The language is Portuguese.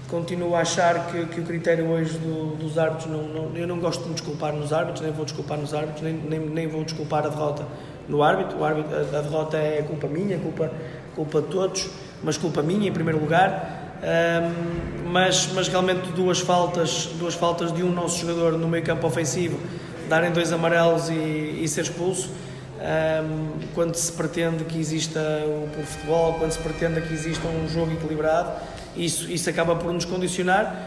continuo a achar que o critério hoje dos árbitros, eu não gosto de me desculpar nos árbitros, nem vou desculpar nos árbitros, nem vou desculpar a derrota no árbitro. A derrota é culpa minha, culpa de todos, mas culpa minha em primeiro lugar. Mas realmente duas faltas de um nosso jogador no meio campo ofensivo, darem 2 amarelos e ser expulso, quando se pretende que exista o futebol, quando se pretende que exista um jogo equilibrado, isso acaba por nos condicionar.